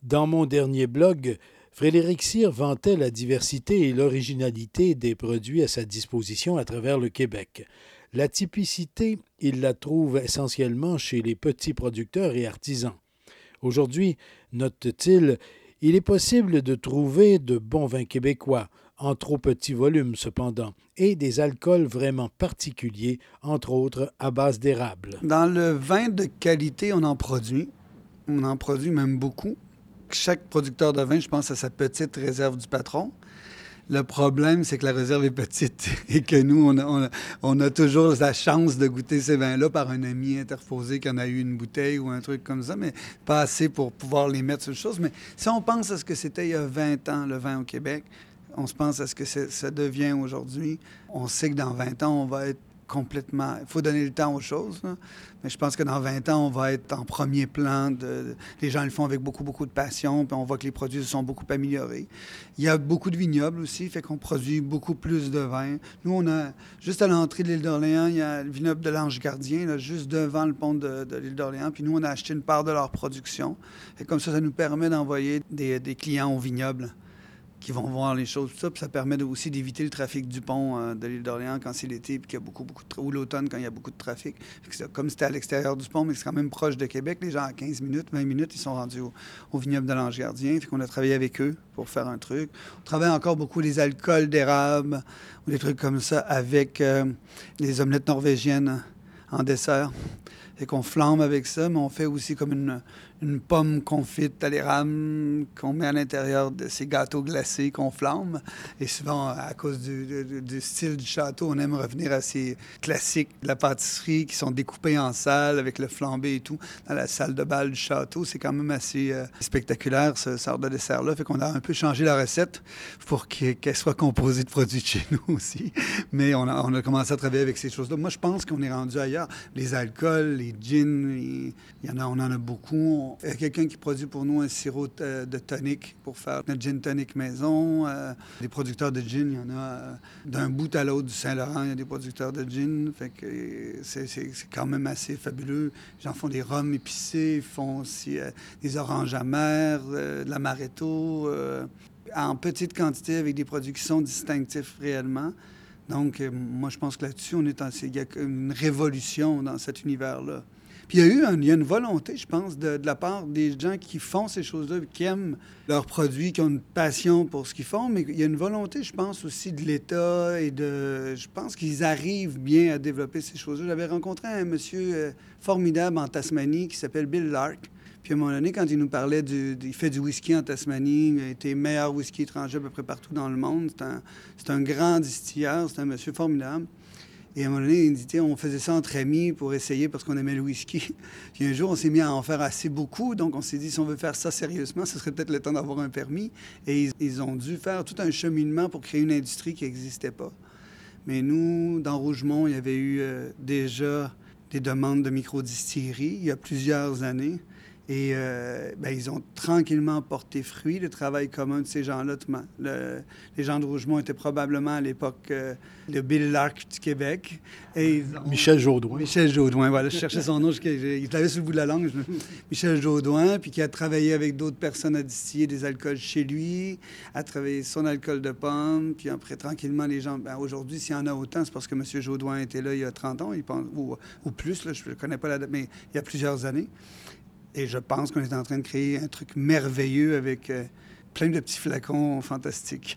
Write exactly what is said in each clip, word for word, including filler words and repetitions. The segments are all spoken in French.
Dans mon dernier blog, Frédéric Cyr vantait la diversité et l'originalité des produits à sa disposition à travers le Québec. La typicité, il la trouve essentiellement chez les petits producteurs et artisans. Aujourd'hui, note-t-il, il est possible de trouver de bons vins québécois, en trop petit volume cependant, et des alcools vraiment particuliers, entre autres à base d'érable. Dans le vin de qualité, on en produit. On en produit même beaucoup. Chaque producteur de vin, je pense, a sa petite réserve du patron. Le problème, c'est que la réserve est petite et que nous, on a, on a, on a toujours la chance de goûter ces vins-là par un ami interposé qui en a eu une bouteille ou un truc comme ça, mais pas assez pour pouvoir les mettre sur les choses. Mais si on pense à ce que c'était il y a vingt ans, le vin au Québec, on se pense à ce que ça devient aujourd'hui, on sait que dans vingt ans, on va être complètement... Il faut donner le temps aux choses, là. Mais je pense que dans vingt ans, on va être en premier plan. De, de... Les gens le font avec beaucoup, beaucoup de passion, puis on voit que les produits se sont beaucoup améliorés. Il y a beaucoup de vignobles aussi, fait qu'on produit beaucoup plus de vin. Nous, on a, juste à l'entrée de l'île d'Orléans, il y a le vignoble de l'Ange Gardien, là, juste devant le pont de, de l'île d'Orléans, puis nous, on a acheté une part de leur production. Et comme ça, ça nous permet d'envoyer des, des clients au vignoble qui vont voir les choses, tout ça, puis ça permet aussi d'éviter le trafic du pont euh, de l'île d'Orléans quand c'est l'été, puis qu'il y a beaucoup, beaucoup de tra- ou l'automne quand il y a beaucoup de trafic. Comme c'était à l'extérieur du pont, mais c'est quand même proche de Québec, les gens à quinze minutes, vingt minutes, ils sont rendus au, au vignoble de l'Ange Gardien, fait qu'on a travaillé avec eux pour faire un truc. On travaille encore beaucoup les alcools d'érable ou des trucs comme ça avec euh, les omelettes norvégiennes en dessert. Et qu'on flambe avec ça, mais on fait aussi comme une, une pomme confite à l'érable qu'on met à l'intérieur de ces gâteaux glacés qu'on flambe. Et souvent, à cause du, du, du style du château, on aime revenir à ces classiques de la pâtisserie qui sont découpés en salles avec le flambé et tout dans la salle de bal du château. C'est quand même assez euh, spectaculaire, ce sort de dessert-là. Fait qu'on a un peu changé la recette pour qu'elle soit composée de produits de chez nous aussi. Mais on a, on a commencé à travailler avec ces choses-là. Moi, je pense qu'on est rendu ailleurs. Les alcools, les gins, les... il y en a, on en a beaucoup. Il y a quelqu'un qui produit pour nous un sirop de, de tonic pour faire notre gin tonic maison. Euh, des producteurs de gin, il y en a euh, d'un bout à l'autre du Saint-Laurent, il y a des producteurs de gin. Fait que c'est, c'est, c'est quand même assez fabuleux. Les gens font des rhums épicés, ils font aussi euh, des oranges amères, euh, de l'amaretto, euh, en petite quantité avec des produits qui sont distinctifs réellement. Donc, euh, moi, je pense que là-dessus, on est en, il y a une révolution dans cet univers-là. Puis il y a eu un, il y a une volonté, je pense, de, de la part des gens qui font ces choses-là, qui aiment leurs produits, qui ont une passion pour ce qu'ils font, mais il y a une volonté, je pense, aussi de l'État et de... Je pense qu'ils arrivent bien à développer ces choses-là. J'avais rencontré un monsieur euh, formidable en Tasmanie qui s'appelle Bill Lark. Puis à un moment donné, quand il nous parlait du... Il fait du whisky en Tasmanie, il a été meilleur whisky étranger à peu près partout dans le monde. C'est un, c'est un grand distilleur, c'est un monsieur formidable. Et à un moment donné, il dit, on faisait ça entre amis pour essayer parce qu'on aimait le whisky. Puis un jour, on s'est mis à en faire assez beaucoup. Donc, on s'est dit, si on veut faire ça sérieusement, ce serait peut-être le temps d'avoir un permis. Et ils, ils ont dû faire tout un cheminement pour créer une industrie qui n'existait pas. Mais nous, dans Rougemont, il y avait eu euh, déjà des demandes de microdistillerie il y a plusieurs années. Et euh, ben, ils ont tranquillement porté fruit, le travail commun de ces gens-là. Le, les gens de Rougemont étaient probablement à l'époque euh, le Bill Lark du Québec. Et ont... Michel Jaudoin. Michel Jaudoin, voilà. Je cherchais son nom, je, il l'avait sur le bout de la langue. Je... Michel Jaudoin, puis qui a travaillé avec d'autres personnes à distiller des alcools chez lui, a travaillé son alcool de pomme, puis après, tranquillement, les gens... Ben, aujourd'hui, s'il y en a autant, c'est parce que M. Jaudoin était là il y a trente ans, il pense, ou, ou plus, là, je ne connais pas la date, mais il y a plusieurs années. Et je pense qu'on est en train de créer un truc merveilleux avec euh, plein de petits flacons fantastiques.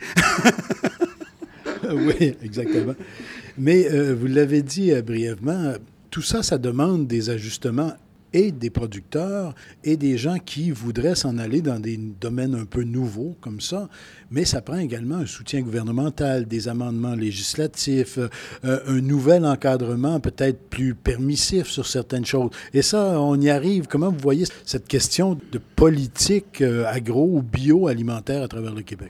Oui, exactement. Mais euh, vous l'avez dit euh, brièvement, tout ça, ça demande des ajustements et des producteurs et des gens qui voudraient s'en aller dans des domaines un peu nouveaux comme ça, mais ça prend également un soutien gouvernemental, des amendements législatifs, euh, un nouvel encadrement peut-être plus permissif sur certaines choses. Et ça, on y arrive. Comment vous voyez cette question de politique euh, agro ou bio-alimentaire à travers le Québec?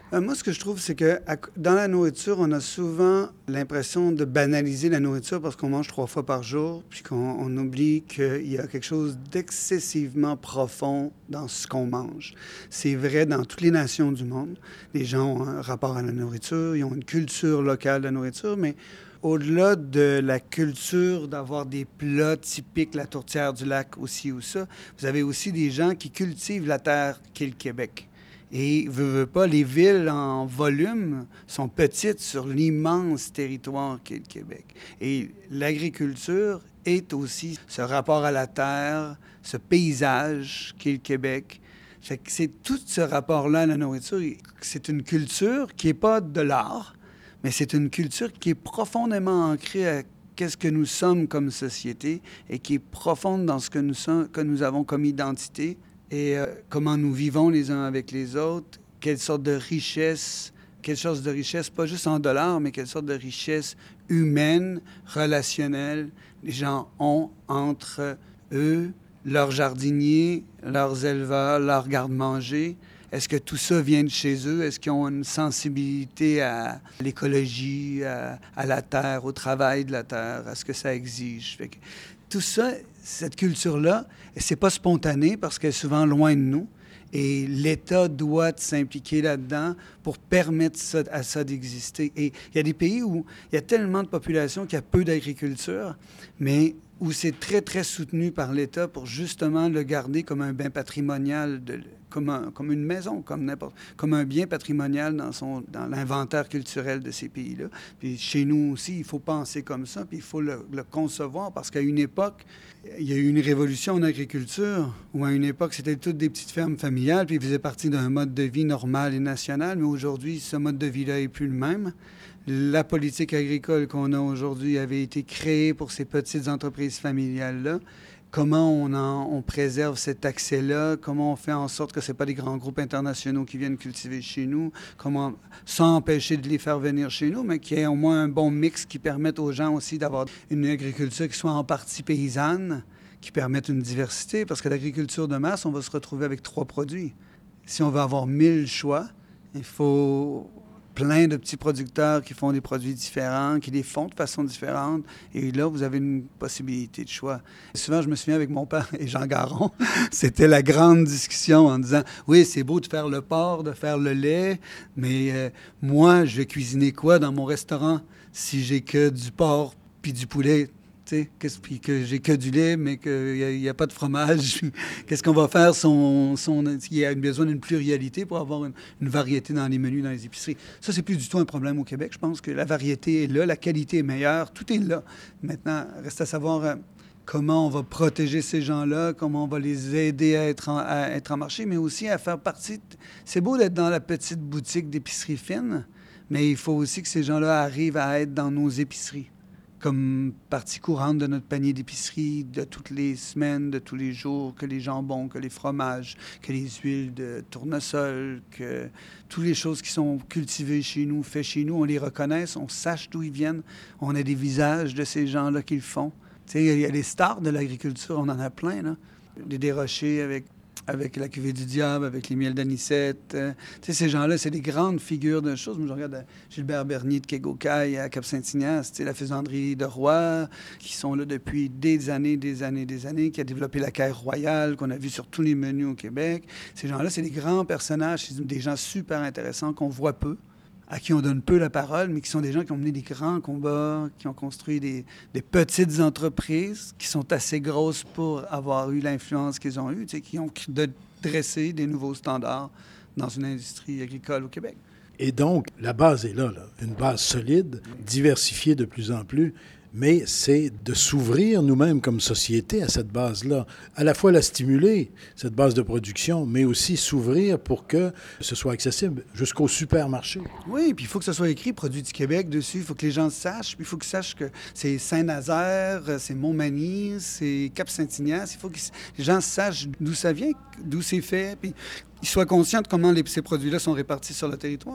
Euh, moi, ce que je trouve, c'est que à- dans la nourriture, on a souvent l'impression de banaliser la nourriture parce qu'on mange trois fois par jour, puis qu'on on oublie qu'il y a quelque chose d'excessivement profond dans ce qu'on mange. C'est vrai dans toutes les nations du monde. Les gens ont un rapport à la nourriture, ils ont une culture locale de la nourriture, mais au-delà de la culture d'avoir des plats typiques, la tourtière du lac aussi ou ça, vous avez aussi des gens qui cultivent la terre qu'est le Québec. Et, veut, veut pas, les villes en volume sont petites sur l'immense territoire qu'est le Québec. Et l'agriculture est aussi ce rapport à la terre, ce paysage qu'est le Québec. Fait que c'est tout ce rapport-là à la nourriture. C'est une culture qui n'est pas de l'art, mais c'est une culture qui est profondément ancrée à qu'est-ce que nous sommes comme société et qui est profonde dans ce que nous, sommes, que nous avons comme identité et euh, comment nous vivons les uns avec les autres, quelle sorte de richesse, quelle sorte de richesse, pas juste en dollars, mais quelle sorte de richesse humaine, relationnelle, les gens ont entre eux, leurs jardiniers, leurs éleveurs, leurs garde-manger. Est-ce que tout ça vient de chez eux? Est-ce qu'ils ont une sensibilité à l'écologie, à, à la terre, au travail de la terre, à ce que ça exige? Fait que tout ça, cette culture-là, c'est pas spontané parce qu'elle est souvent loin de nous. Et l'État doit s'impliquer là-dedans pour permettre ça, à ça d'exister. Et il y a des pays où il y a tellement de population qu'il y a peu d'agriculture, mais où c'est très, très soutenu par l'État pour justement le garder comme un bien patrimonial, de, comme, un, comme une maison, comme n'importe, comme un bien patrimonial dans, son, dans l'inventaire culturel de ces pays-là. Puis chez nous aussi, il faut penser comme ça, puis il faut le, le concevoir, parce qu'à une époque, il y a eu une révolution en agriculture, où à une époque, c'était toutes des petites fermes familiales, puis ils faisaient partie d'un mode de vie normal et national, mais aujourd'hui, ce mode de vie-là n'est plus le même. La politique agricole qu'on a aujourd'hui avait été créée pour ces petites entreprises familiales-là. Comment on, en, on préserve cet accès-là? Comment on fait en sorte que ce n'est pas des grands groupes internationaux qui viennent cultiver chez nous? Comment, sans empêcher de les faire venir chez nous, mais qu'il y ait au moins un bon mix qui permette aux gens aussi d'avoir une agriculture qui soit en partie paysanne, qui permette une diversité. Parce que l'agriculture de masse, on va se retrouver avec trois produits. Si on veut avoir mille choix, il faut plein de petits producteurs qui font des produits différents, qui les font de façon différente. Et là, vous avez une possibilité de choix. Et souvent, je me souviens avec mon père et Jean Garon, c'était la grande discussion en disant « Oui, c'est beau de faire le porc, de faire le lait, mais euh, moi, je vais cuisiner quoi dans mon restaurant si j'ai que du porc puis du poulet? » Puis que j'ai que du lait, mais qu'il n'y a, a pas de fromage. Qu'est-ce qu'on va faire si on, si on il y a besoin d'une pluralité pour avoir une, une variété dans les menus, dans les épiceries? Ça, c'est plus du tout un problème au Québec. Je pense que la variété est là, la qualité est meilleure, tout est là. Maintenant, reste à savoir euh, comment on va protéger ces gens-là, comment on va les aider à être en, à être en marché, mais aussi à faire partie... De... C'est beau d'être dans la petite boutique d'épicerie fine, mais il faut aussi que ces gens-là arrivent à être dans nos épiceries, comme partie courante de notre panier d'épicerie de toutes les semaines, de tous les jours, que les jambons, que les fromages, que les huiles de tournesol, que toutes les choses qui sont cultivées chez nous, faites chez nous, on les reconnaisse, on sache d'où ils viennent, on a des visages de ces gens-là qui le font. Tu sais, il y a les stars de l'agriculture, on en a plein, là. Des Desrochers avec avec la cuvée du diable, avec les miels d'anisette. Euh, tu sais, ces gens-là, c'est des grandes figures de choses. Moi, je regarde Gilbert Bernier de Kegokai à Cap-Saint-Ignace, tu sais, la faisanderie de Roy, qui sont là depuis des années, des années, des années, qui a développé la caire royale, qu'on a vu sur tous les menus au Québec. Ces gens-là, c'est des grands personnages, c'est des gens super intéressants qu'on voit peu, à qui on donne peu la parole, mais qui sont des gens qui ont mené des grands combats, qui ont construit des, des petites entreprises qui sont assez grosses pour avoir eu l'influence qu'ils ont eue, tu sais, qui ont de dresser des nouveaux standards dans une industrie agricole au Québec. Et donc, la base est là, là, une base solide, diversifiée de plus en plus, mais c'est de s'ouvrir nous-mêmes comme société à cette base-là. À la fois la stimuler, cette base de production, mais aussi s'ouvrir pour que ce soit accessible jusqu'au supermarché. Oui, puis il faut que ce soit écrit « Produit du Québec » dessus. Il faut que les gens sachent. Puis il faut qu'ils sachent que c'est Saint-Nazaire, c'est Montmagny, c'est Cap-Saint-Ignace. Il faut que les gens sachent d'où ça vient, d'où c'est fait, puis ils soient conscients de comment les, ces produits-là sont répartis sur le territoire.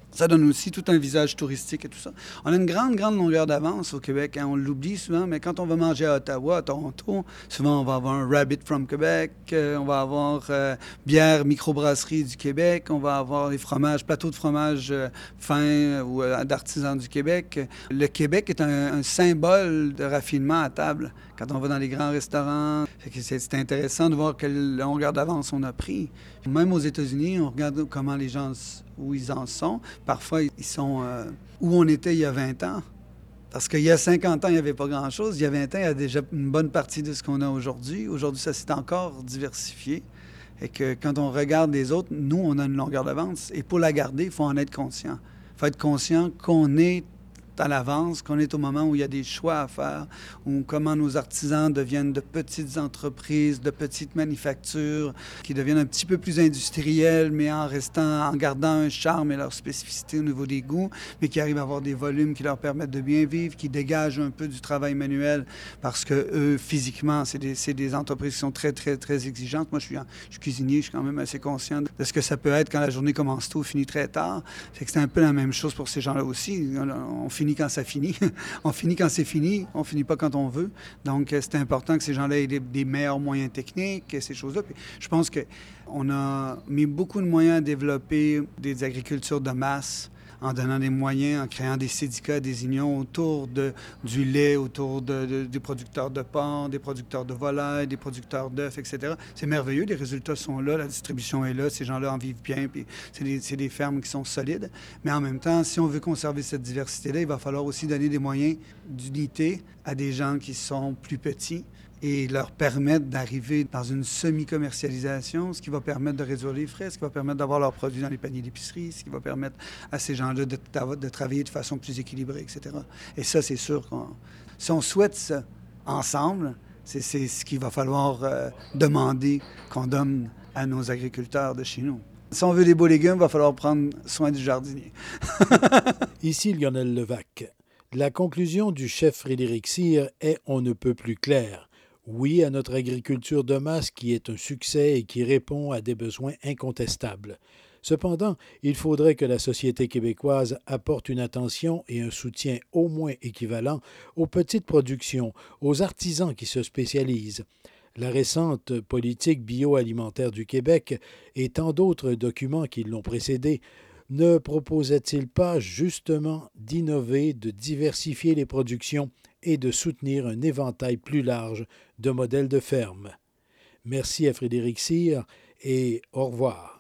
Ça donne aussi tout un visage touristique et tout ça. On a une grande, grande longueur d'avance au Québec. Hein. On l'oublie souvent, mais quand on va manger à Ottawa, à Toronto, souvent on va avoir un Rabbit from Québec, euh, on va avoir euh, bière microbrasserie du Québec, on va avoir les fromages, plateaux de fromage euh, fins euh, ou euh, d'artisans du Québec. Le Québec est un, un symbole de raffinement à table. Quand on va dans les grands restaurants, c'est, c'est intéressant de voir quelle longueur d'avance on a pris. Même aux États-Unis, on regarde comment les gens, où ils en sont. Parfois, ils sont euh, où on était il y a vingt ans. Parce qu'il y a cinquante ans, il n'y avait pas grand-chose. Il y a vingt ans, il y a déjà une bonne partie de ce qu'on a aujourd'hui. Aujourd'hui, ça s'est encore diversifié. Et que quand on regarde les autres, nous, on a une longueur d'avance. Et pour la garder, il faut en être conscient. Il faut être conscient qu'on est à l'avance, qu'on est au moment où il y a des choix à faire, où comment nos artisans deviennent de petites entreprises, de petites manufactures, qui deviennent un petit peu plus industrielles, mais en restant, en gardant un charme et leur spécificité au niveau des goûts, mais qui arrivent à avoir des volumes qui leur permettent de bien vivre, qui dégagent un peu du travail manuel, parce que eux, physiquement, c'est des, c'est des entreprises qui sont très, très, très exigeantes. Moi, je suis, je suis cuisinier, je suis quand même assez conscient de ce que ça peut être quand la journée commence tôt, finit très tard. Fait que c'est un peu la même chose pour ces gens-là aussi. On, on finit quand ça finit. On finit quand c'est fini. On finit pas quand on veut. Donc, c'est important que ces gens-là aient des, des meilleurs moyens techniques et ces choses-là. Puis, je pense qu'on a mis beaucoup de moyens à développer des agricultures de masse en donnant des moyens, en créant des syndicats, des unions autour de, du lait, autour de, de, des producteurs de porc, des producteurs de volailles, des producteurs d'œufs, et cetera. C'est merveilleux, les résultats sont là, la distribution est là, ces gens-là en vivent bien, puis c'est des, c'est des fermes qui sont solides. Mais en même temps, si on veut conserver cette diversité-là, il va falloir aussi donner des moyens d'unité à des gens qui sont plus petits, et leur permettre d'arriver dans une semi-commercialisation, ce qui va permettre de réduire les frais, ce qui va permettre d'avoir leurs produits dans les paniers d'épicerie, ce qui va permettre à ces gens-là de, de travailler de façon plus équilibrée, et cetera. Et ça, c'est sûr qu'on... Si on souhaite ça ensemble, c'est, c'est ce qu'il va falloir euh, demander qu'on donne à nos agriculteurs de chez nous. Si on veut des beaux légumes, il va falloir prendre soin du jardinier. Ici Lionel Levac. La conclusion du chef Frédéric Cyr est on ne peut plus claire. Oui à notre agriculture de masse qui est un succès et qui répond à des besoins incontestables. Cependant, il faudrait que la société québécoise apporte une attention et un soutien au moins équivalent aux petites productions, aux artisans qui se spécialisent. La récente politique bioalimentaire du Québec et tant d'autres documents qui l'ont précédée ne proposait-il pas justement d'innover, de diversifier les productions et de soutenir un éventail plus large de modèles de ferme? Merci à Frédéric Cyr et au revoir.